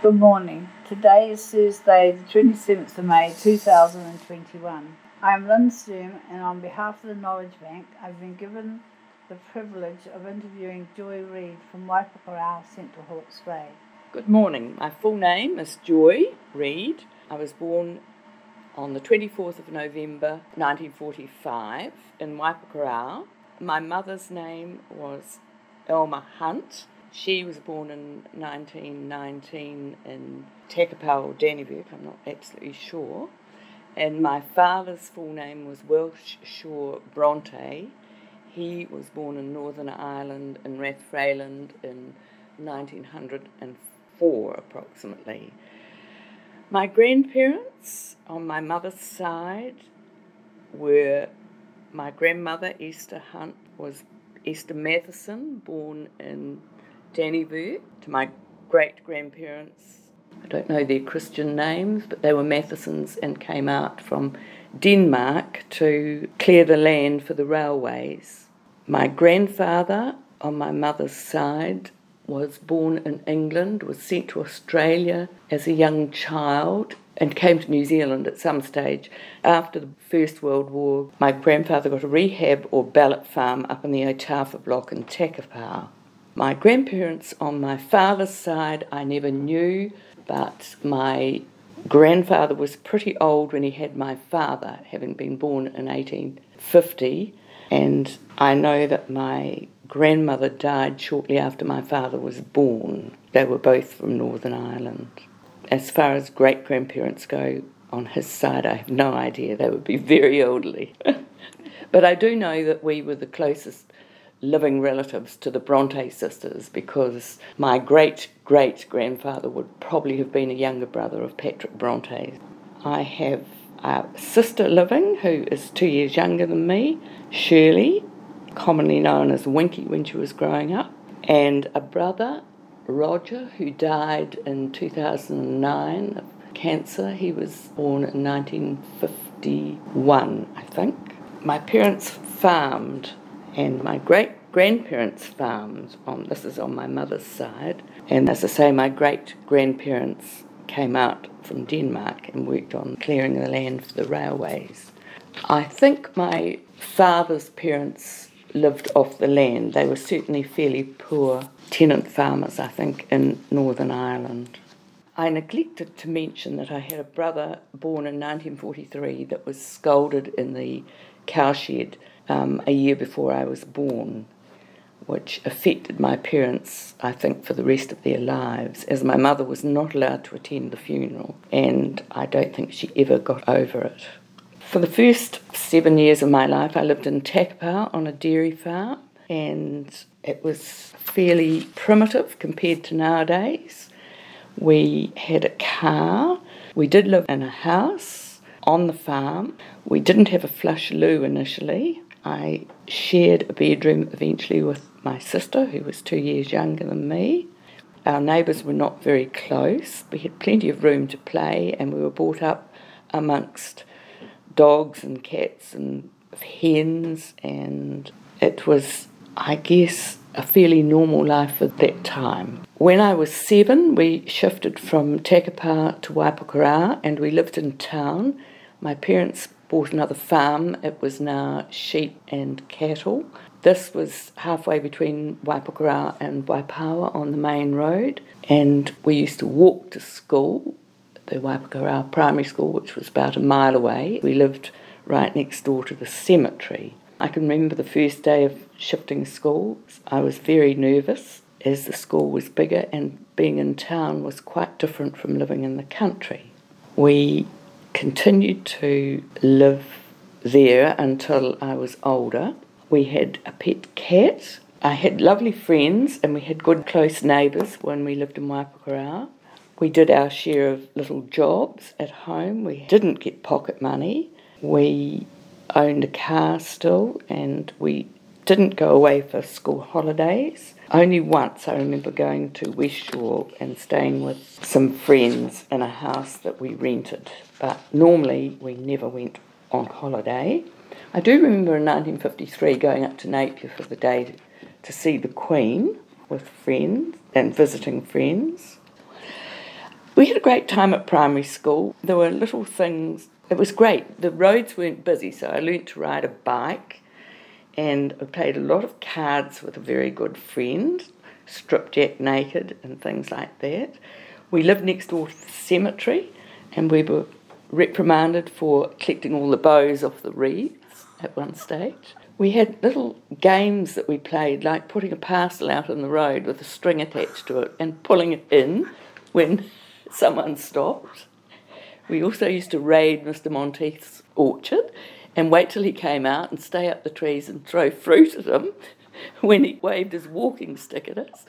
Good morning. Today is Thursday, the 27th of May 2021. I am Lynn Sturm, and on behalf of the Knowledge Bank, I've been given the privilege of interviewing Joy Reid from Waipukurau, Central Hawke's Bay. Good morning. My full name is Joy Reid. I was born on the 24th of November 1945 in Waipukurau. My mother's name was Elma Hunt. She was born in 1919 in Takapau or Dannevirke, I'm not absolutely sure. And my father's full name was Welsh Shaw Bronte. He was born in Northern Ireland in Rathfreyland in 1904 approximately. My grandparents on my mother's side were my grandmother Esther Hunt was Esther Matheson, born in Dannevirke. To my great-grandparents, I don't know their Christian names, but they were Mathesons and came out from Denmark to clear the land for the railways. My grandfather on my mother's side was born in England, was sent to Australia as a young child and came to New Zealand at some stage. After the First World War, my grandfather got a rehab or ballot farm up in the Otafa block in Takapau. My grandparents on my father's side I never knew, but my grandfather was pretty old when he had my father, having been born in 1850, and I know that my grandmother died shortly after my father was born. They were both from Northern Ireland. As far as great-grandparents go, on his side, I have no idea. They would be very elderly. But I do know that we were the closest living relatives to the Bronte sisters because my great-great-grandfather would probably have been a younger brother of Patrick Bronte. I have a sister living who is 2 years younger than me, Shirley, commonly known as Winky when she was growing up, and a brother, Roger, who died in 2009 of cancer. He was born in 1951, I think. My parents farmed, and my great-grandparents farmed. This is on my mother's side. And as I say, my great-grandparents came out from Denmark and worked on clearing the land for the railways. I think my father's parents lived off the land. They were certainly fairly poor tenant farmers, I think, in Northern Ireland. I neglected to mention that I had a brother born in 1943 that was scalded in the cowshed a year before I was born, which affected my parents, I think, for the rest of their lives, as my mother was not allowed to attend the funeral, and I don't think she ever got over it. For the first 7 years of my life, I lived in Takapau on a dairy farm, and it was fairly primitive compared to nowadays. We had a car. We did live in a house on the farm. We didn't have a flush loo initially. I shared a bedroom eventually with my sister, who was 2 years younger than me. Our neighbours were not very close. We had plenty of room to play, and we were brought up amongst dogs and cats and hens, and it was, I guess, a fairly normal life at that time. When I was 7, we shifted from Takapau to Waipukurau, and we lived in town. My parents bought another farm. It was now sheep and cattle. This was halfway between Waipukurau and Waipawa on the main road, and we used to walk to school, the Waipukurau primary school, which was about a mile away. We lived right next door to the cemetery. I can remember the first day of shifting schools. I was very nervous as the school was bigger, and being in town was quite different from living in the country. We continued to live there until I was older. We had a pet cat. I had lovely friends, and we had good close neighbours when we lived in Waipukurau. We did our share of little jobs at home. We didn't get pocket money. We owned a car still, and we didn't go away for school holidays. Only once I remember going to West Shore and staying with some friends in a house that we rented, but normally we never went on holiday. I do remember in 1953 going up to Napier for the day to see the Queen with friends and visiting friends. We had a great time at primary school. There were little things. It was great. The roads weren't busy, so I learnt to ride a bike, and I played a lot of cards with a very good friend, stripped Jack naked and things like that. We lived next door to the cemetery, and we were reprimanded for collecting all the bows off the wreaths at one stage. We had little games that we played, like putting a parcel out on the road with a string attached to it and pulling it in when someone stopped. We also used to raid Mr. Monteith's orchard and wait till he came out and stay up the trees and throw fruit at him when he waved his walking stick at us.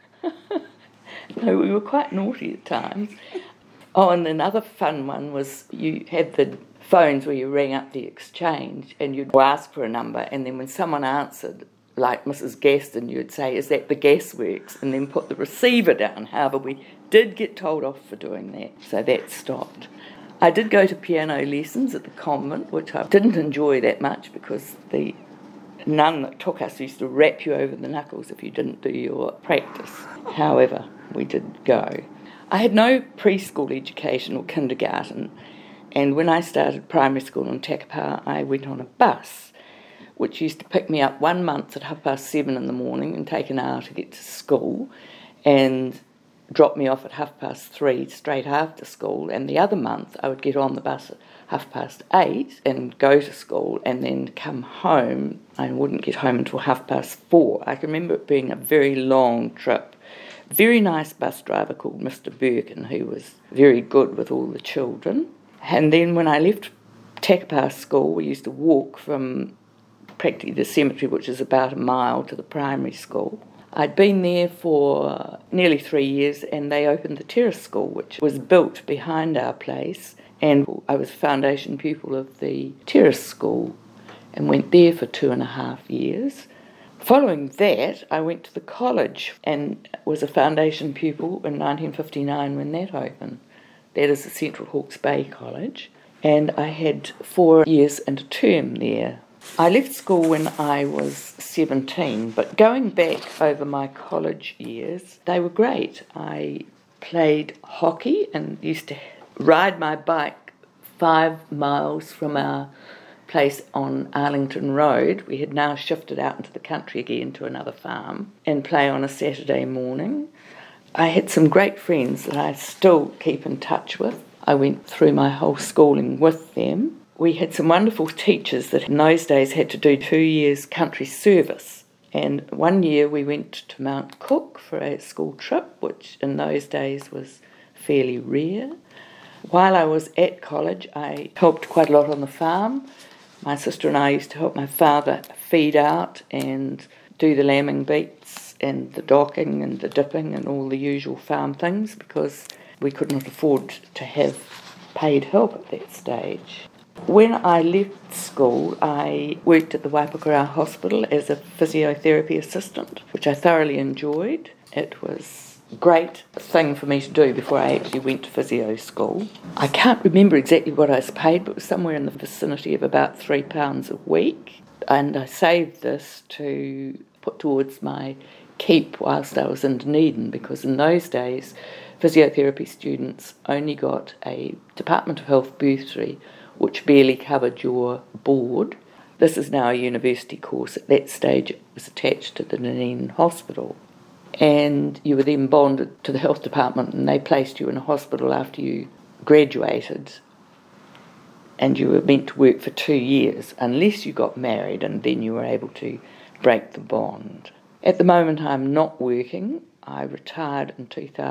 No, we were quite naughty at times. Oh, and another fun one was you had the phones where you rang up the exchange and you'd ask for a number, and then when someone answered, like Mrs. Gaston, you'd say, "Is that the Gasworks?" and then put the receiver down. However, we did get told off for doing that, so that stopped. I did go to piano lessons at the convent, which I didn't enjoy that much because the nun that took us used to rap you over the knuckles if you didn't do your practice. However, we did go. I had no preschool education or kindergarten, and when I started primary school in Takapau, I went on a bus, which used to pick me up 1 month at 7:30 in the morning and take an hour to get to school, and drop me off at 3:30 straight after school, and the other month I would get on the bus at 8:30 and go to school and then come home. I wouldn't get home until 4:30. I can remember it being a very long trip. Very nice bus driver called Mr. Birkin, who was very good with all the children. And then when I left Takapau school, we used to walk from practically the cemetery, which is about a mile, to the primary school. I'd been there for nearly 3 years, and they opened the terrace school, which was built behind our place, and I was a foundation pupil of the terrace school and went there for 2.5 years. Following that, I went to the college and was a foundation pupil in 1959 when that opened. That is the Central Hawke's Bay College, and I had 4 years and a term there. I left school when I was 17, but going back over my college years, they were great. I played hockey and used to ride my bike 5 miles from our place on Arlington Road. We had now shifted out into the country again to another farm, and play on a Saturday morning. I had some great friends that I still keep in touch with. I went through my whole schooling with them. We had some wonderful teachers that in those days had to do 2 years country service. And 1 year we went to Mount Cook for a school trip, which in those days was fairly rare. While I was at college, I helped quite a lot on the farm. My sister and I used to help my father feed out and do the lambing beats and the docking and the dipping and all the usual farm things, because we could not afford to have paid help at that stage. When I left school, I worked at the Waipukurau Hospital as a physiotherapy assistant, which I thoroughly enjoyed. It was a great thing for me to do before I actually went to physio school. I can't remember exactly what I was paid, but it was somewhere in the vicinity of about £3 a week. And I saved this to put towards my keep whilst I was in Dunedin, because in those days physiotherapy students only got a Department of Health bursary, which barely covered your board. This is now a university course. At that stage it was attached to the Dunedin Hospital, and you were then bonded to the health department, and they placed you in a hospital after you graduated, and you were meant to work for 2 years unless you got married, and then you were able to break the bond. At the moment I'm not working. I retired in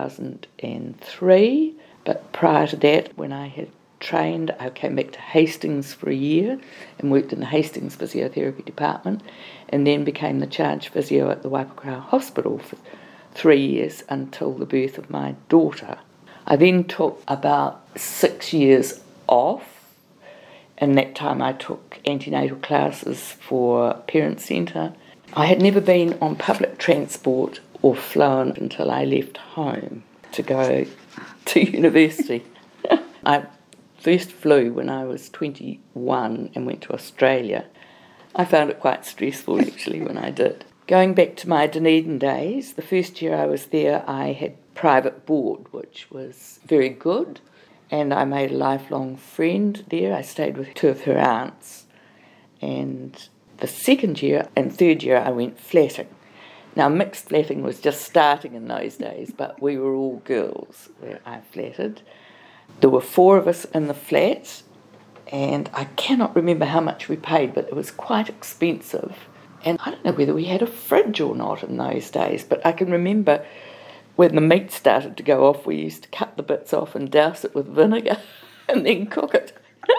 2003, but prior to that, when I had trained, I came back to Hastings for a year and worked in the Hastings Physiotherapy Department, and then became the charge physio at the Waipukurau Hospital for 3 years until the birth of my daughter. I then took about 6 years off. In that time I took antenatal classes for Parent Centre. I had never been on public transport or flown until I left home to go to university. I first flew when I was 21 and went to Australia. I found it quite stressful actually when I did. Going back to my Dunedin days, the first year I was there I had private board, which was very good. And I made a lifelong friend there. I stayed with two of her aunts. And the second year and third year I went flatting. Now, mixed flatting was just starting in those days, but we were all girls where I flatted. There were 4 of us in the flat, and I cannot remember how much we paid, but it was quite expensive. And I don't know whether we had a fridge or not in those days, but I can remember when the meat started to go off, we used to cut the bits off and douse it with vinegar and then cook it.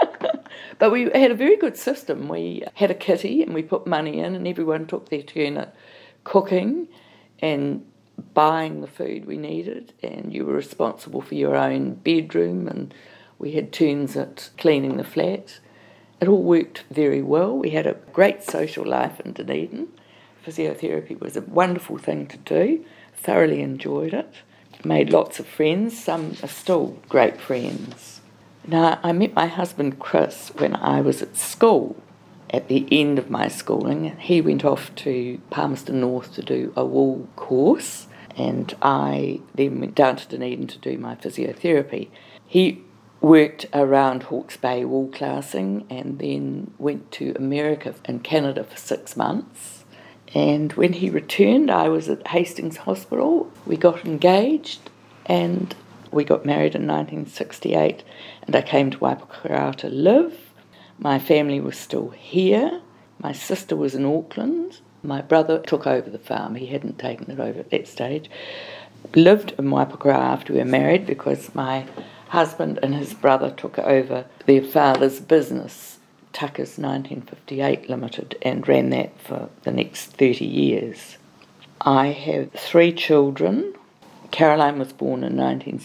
But we had a very good system. We had a kitty and we put money in, and everyone took their turn at cooking and buying the food we needed, and you were responsible for your own bedroom, and we had turns at cleaning the flat. It all worked very well. We had a great social life in Dunedin. Physiotherapy was a wonderful thing to do. Thoroughly enjoyed it. Made lots of friends. Some are still great friends. Now, I met my husband Chris when I was at school. At the end of my schooling, he went off to Palmerston North to do a wool course, and I then went down to Dunedin to do my physiotherapy. He worked around Hawke's Bay wool classing and then went to America and Canada for 6 months. And when he returned, I was at Hastings Hospital. We got engaged and we got married in 1968, and I came to Waipukurau to live. My family was still here. My sister was in Auckland. My brother took over the farm. He hadn't taken it over at that stage. Lived in Waipukurau after we were married because my husband and his brother took over their father's business, Tucker's 1958 Limited, and ran that for the next 30 years. I have 3 children. Caroline was born in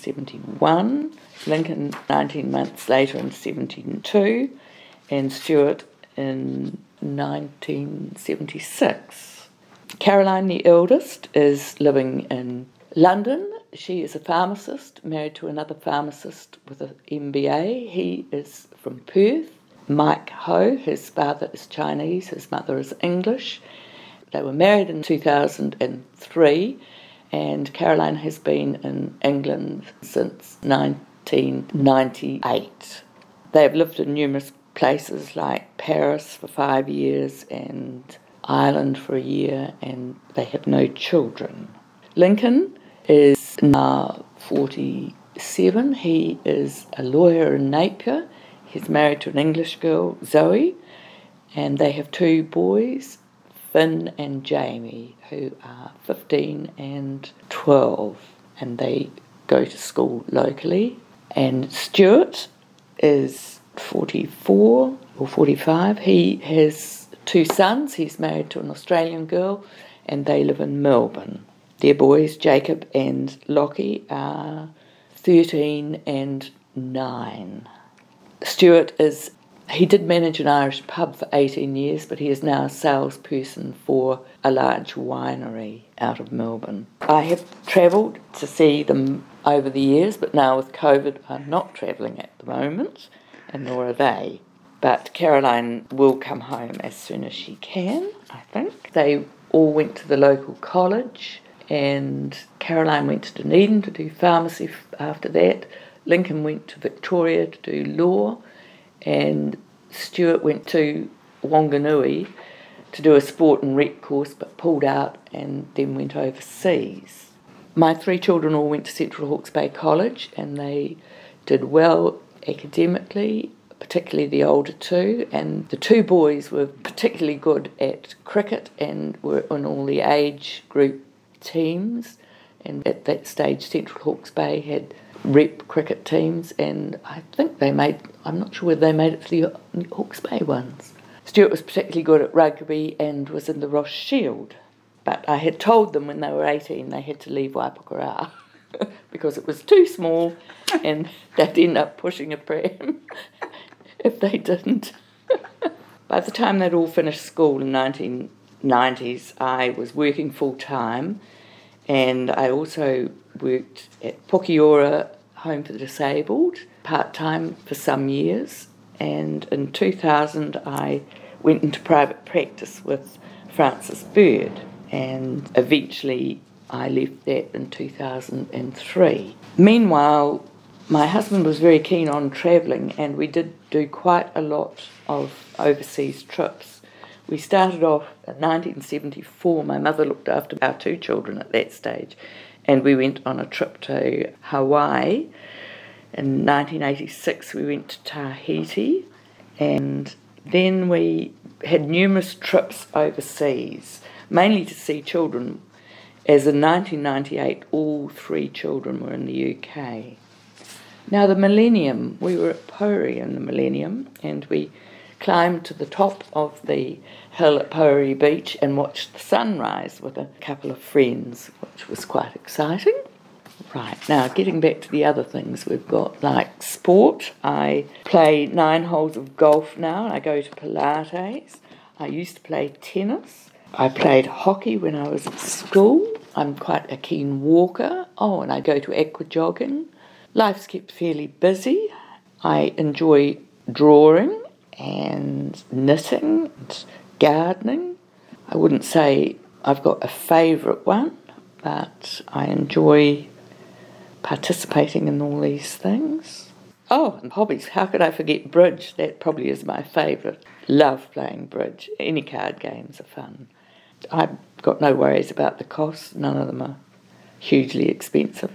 1971, Lincoln 19 months later in 1972, and Stuart in 1976. Caroline, the eldest, is living in London. She is a pharmacist, married to another pharmacist with an MBA. He is from Perth. Mike Ho, his father is Chinese, his mother is English. They were married in 2003, and Caroline has been in England since 1998. They have lived in numerous places like Paris for 5 years and Ireland for a year, and they have no children. Lincoln is now 47. He is a lawyer in Napier. He's married to an English girl, Zoe, and they have 2 boys, Finn and Jamie, who are 15 and 12, and they go to school locally. And Stuart is 44 or 45. He has 2 sons. He's married to an Australian girl, and they live in Melbourne. Their boys, Jacob and Lockie, are 13 and 9. Stuart he did manage an Irish pub for 18 years, but he is now a salesperson for a large winery out of Melbourne. I have travelled to see them over the years, but now with COVID I'm not travelling at the moment, and nor are they. But Caroline will come home as soon as she can, I think. They all went to the local college, and Caroline went to Dunedin to do pharmacy after that. Lincoln went to Victoria to do law, and Stuart went to Wanganui to do a sport and rec course, but pulled out and then went overseas. My 3 children all went to Central Hawke's Bay College, and they did well academically, particularly the older 2, and the 2 boys were particularly good at cricket and were in all the age group teams, and at that stage Central Hawke's Bay had rep cricket teams, and I think I'm not sure whether they made it to the Hawke's Bay ones. Stuart was particularly good at rugby and was in the Ross Shield, but I had told them when they were 18 they had to leave Waipukurau because it was too small and they'd end up pushing a pram if they didn't. By the time they'd all finished school in the 1990s, I was working full-time, and I also worked at Pokiora Home for the Disabled, part-time for some years, and in 2000 I went into private practice with Francis Bird, and eventually I left that in 2003. Meanwhile, my husband was very keen on travelling, and we did do quite a lot of overseas trips. We started off in 1974. My mother looked after our 2 children at that stage, and we went on a trip to Hawaii. In 1986 we went to Tahiti, and then we had numerous trips overseas, mainly to see children, as in 1998 all 3 children were in the UK. Now the Millennium, we were at Pori in the Millennium, and we climbed to the top of the hill at Pori Beach and watched the sunrise with a couple of friends, which was quite exciting. Right, now getting back to the other things we've got, like sport. I play 9 holes of golf now, and I go to Pilates. I used to play tennis. I played hockey when I was at school. I'm quite a keen walker. Oh, and I go to aqua jogging. Life's kept fairly busy. I enjoy drawing and knitting and gardening. I wouldn't say I've got a favourite one, but I enjoy participating in all these things. Oh, and hobbies. How could I forget bridge? That probably is my favourite. Love playing bridge. Any card games are fun. I've got no worries about the costs. None of them are hugely expensive.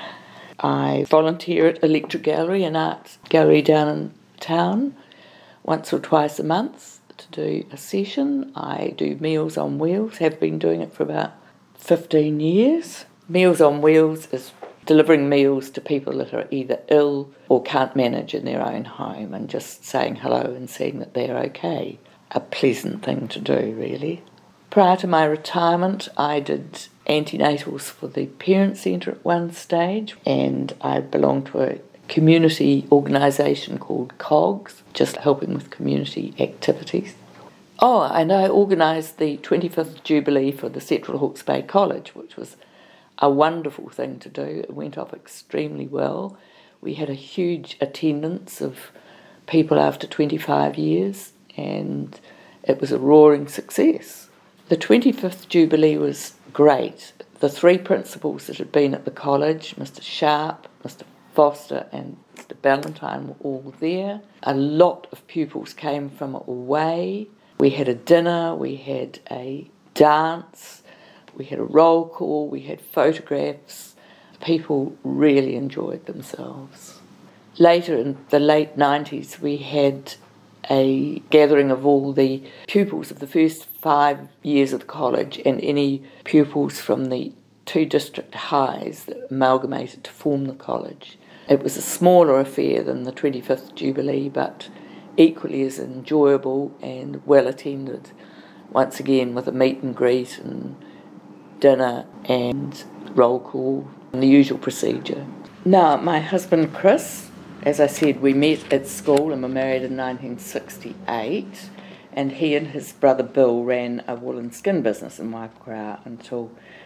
I volunteer at Electric Gallery, an art gallery down in town, once or twice a month to do a session. I do Meals on Wheels, have been doing it for about 15 years. Meals on Wheels is delivering meals to people that are either ill or can't manage in their own home, and just saying hello and seeing that they're okay. A pleasant thing to do, really. Prior to my retirement, I did antenatals for the Parent Centre at one stage, and I belonged to a community organisation called COGS, just helping with community activities. Oh, and I organised the 25th Jubilee for the Central Hawke's Bay College, which was a wonderful thing to do. It went off extremely well. We had a huge attendance of people after 25 years, and it was a roaring success. The 25th Jubilee was great. The 3 principals that had been at the college, Mr. Sharp, Mr. Foster and Mr. Ballantyne, were all there. A lot of pupils came from away. We had a dinner, we had a dance, we had a roll call, we had photographs. People really enjoyed themselves. Later, in the late 90s, we had a gathering of all the pupils of the first 5 years of the college and any pupils from the 2 district highs that amalgamated to form the college. It was a smaller affair than the 25th Jubilee, but equally as enjoyable and well attended, once again with a meet and greet and dinner and roll call and the usual procedure. Now, my husband Chris, as I said, we met at school and were married in 1968, and he and his brother Bill ran a wool and skin business in Waipokora until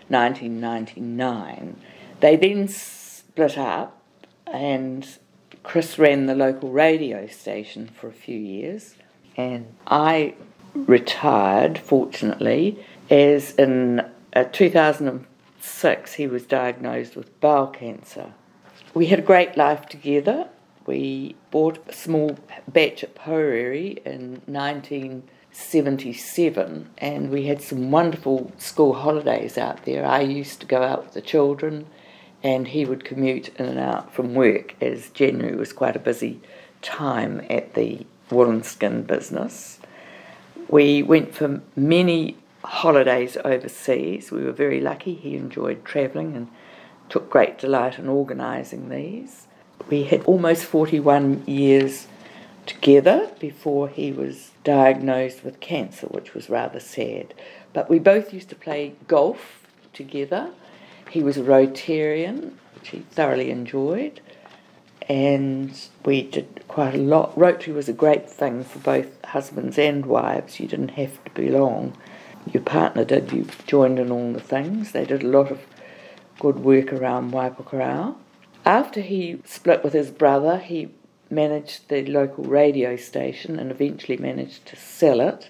1999. They then split up, and Chris ran the local radio station for a few years, and I retired, fortunately, as in 2006 he was diagnosed with bowel cancer. We had a great life together. We bought a small batch at Poreri in 1977, and we had some wonderful school holidays out there. I used to go out with the children, and he would commute in and out from work, as January was quite a busy time at the wool and skin business. We went for many holidays overseas. We were very lucky. He enjoyed travelling and took great delight in organising these. We had almost 41 years together before he was diagnosed with cancer, which was rather sad. But we both used to play golf together. He was a Rotarian, which he thoroughly enjoyed, and we did quite a lot. Rotary was a great thing for both husbands and wives. You didn't have to belong. Your partner did. You joined in all the things. They did a lot of good work around Waipokora. After he split with his brother, he managed the local radio station and eventually managed to sell it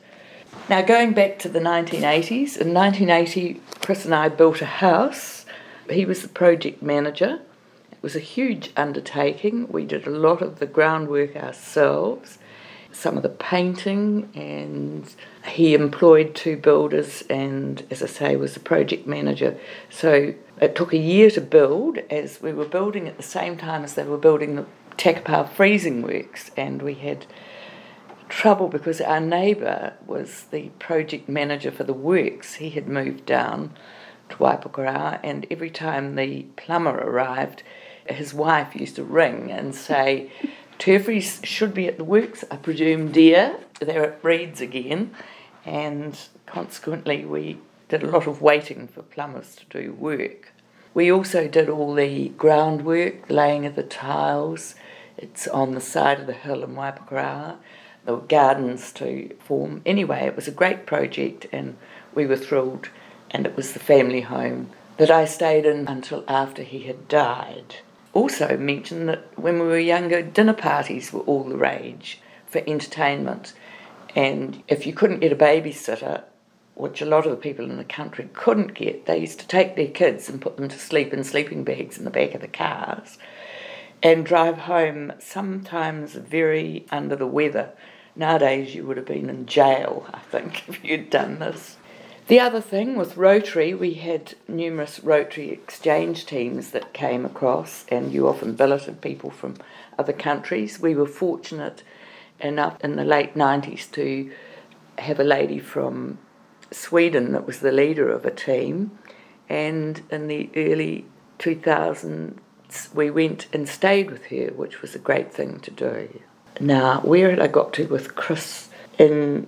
Now, going back to the 1980s, in 1980, Chris and I built a house. He was the project manager. It was a huge undertaking. We did a lot of the groundwork ourselves, some of the painting, and he employed 2 builders and, as I say, was the project manager. So it took a year to build, as we were building at the same time as they were building the Takapau freezing works, and we had trouble because our neighbour was the project manager for the works. He had moved down to Waipukurau, and every time the plumber arrived, his wife used to ring and say, "Turfries should be at the works, I presume, dear. They're at Reed's again." And consequently, we did a lot of waiting for plumbers to do work. We also did all the groundwork, laying of the tiles. It's on the side of the hill in Waipukurau. The gardens to form. Anyway, it was a great project and we were thrilled, and it was the family home that I stayed in until after he had died. Also mention that when we were younger, dinner parties were all the rage for entertainment, and if you couldn't get a babysitter, which a lot of the people in the country couldn't get, they used to take their kids and put them to sleep in sleeping bags in the back of the cars and drive home, sometimes very under the weather. Nowadays you would have been in jail, I think, if you'd done this. The other thing with Rotary, we had numerous Rotary exchange teams that came across, and you often billeted people from other countries. We were fortunate enough in the late 90s to have a lady from Sweden that was the leader of a team, and in the early 2000s we went and stayed with her, which was a great thing to do. Now, where had I got to with Chris? In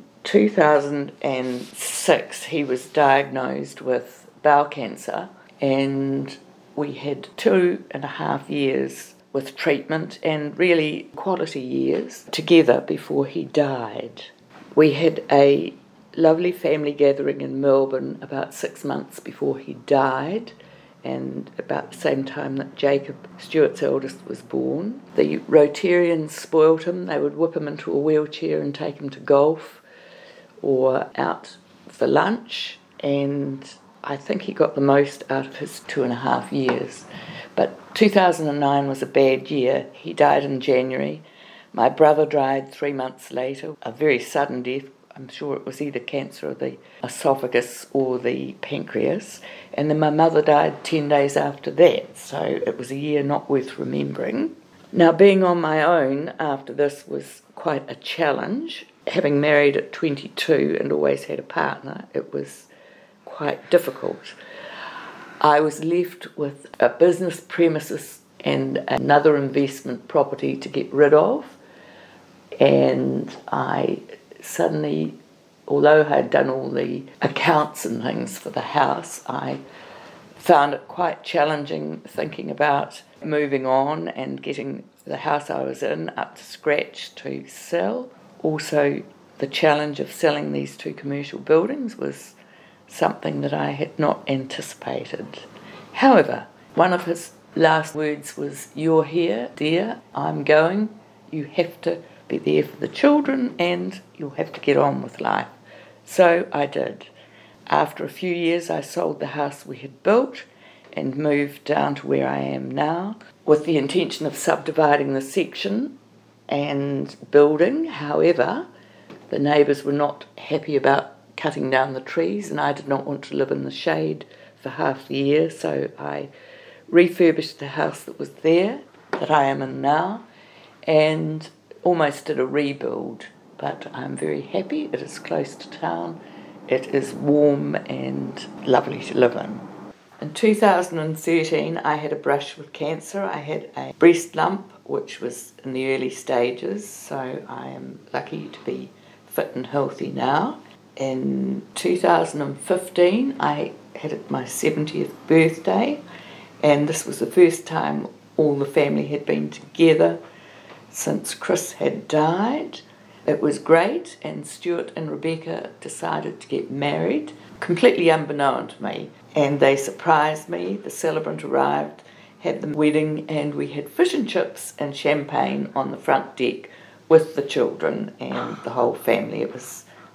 2006 he was diagnosed with bowel cancer, and we had 2.5 years with treatment and really quality years together before he died. We had a lovely family gathering in Melbourne about 6 months before he died, and about the same time that Jacob, Stuart's eldest, was born. The Rotarians spoilt him. They would whip him into a wheelchair and take him to golf or out for lunch, and I think he got the most out of his 2.5 years. But 2009 was a bad year. He died in January. My brother died 3 months later, a very sudden death. I'm sure it was either cancer of the esophagus or the pancreas. And then my mother died 10 days after that, so it was a year not worth remembering. Now, being on my own after this was quite a challenge. Having married at 22 and always had a partner, it was quite difficult. I was left with a business premises and another investment property to get rid of, and I suddenly, although I had done all the accounts and things for the house, I found it quite challenging thinking about moving on and getting the house I was in up to scratch to sell. Also, the challenge of selling these 2 commercial buildings was something that I had not anticipated. However, one of his last words was, "You're here, dear, I'm going. You have to be there for the children and you'll have to get on with life." So I did. After a few years I sold the house we had built and moved down to where I am now with the intention of subdividing the section and building. However, the neighbours were not happy about cutting down the trees, and I did not want to live in the shade for half the year, so I refurbished the house that was there, that I am in now, and almost did a rebuild. But I'm very happy. It is close to town. It is warm and lovely to live in. In 2013, I had a brush with cancer. I had a breast lump, which was in the early stages, so I am lucky to be fit and healthy now. In 2015, I had my 70th birthday, and this was the first time all the family had been together since Chris had died. It was great, and Stuart and Rebecca decided to get married, completely unbeknown to me, and they surprised me. The celebrant arrived, had the wedding, and we had fish and chips and champagne on the front deck with the children and the whole family. It was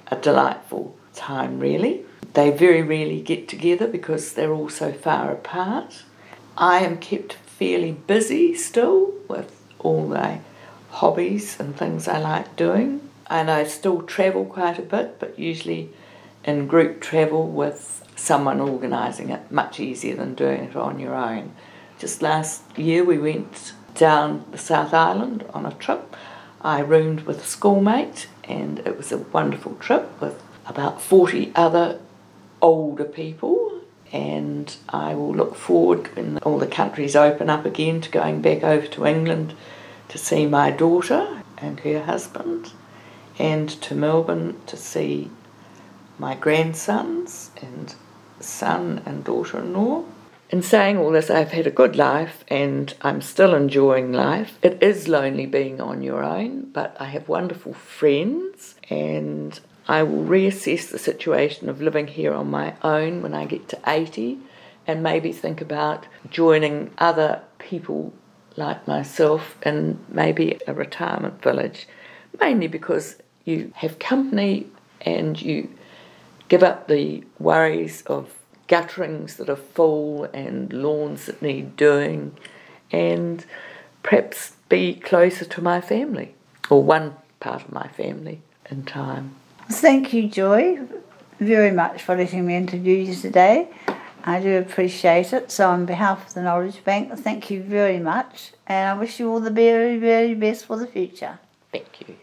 a delightful time, really. They very rarely get together because they're all so far apart. I am kept fairly busy still with all the hobbies and things I like doing, and I still travel quite a bit, but usually in group travel with someone organising it, much easier than doing it on your own. Just last year we went down the South Island on a trip. I roomed with a schoolmate, and it was a wonderful trip with about 40 other older people, and I will look forward when all the countries open up again to going back over to England to see my daughter and her husband, and to Melbourne to see my grandsons and son and daughter-in-law. In saying all this, I've had a good life and I'm still enjoying life. It is lonely being on your own, but I have wonderful friends, and I will reassess the situation of living here on my own when I get to 80 and maybe think about joining other people like myself in maybe a retirement village, mainly because you have company and you give up the worries of gutterings that are full and lawns that need doing, and perhaps be closer to my family, or one part of my family in time. Thank you, Joy, very much for letting me interview you today. I do appreciate it. So on behalf of the Knowledge Bank, thank you very much, and I wish you all the very, very best for the future. Thank you.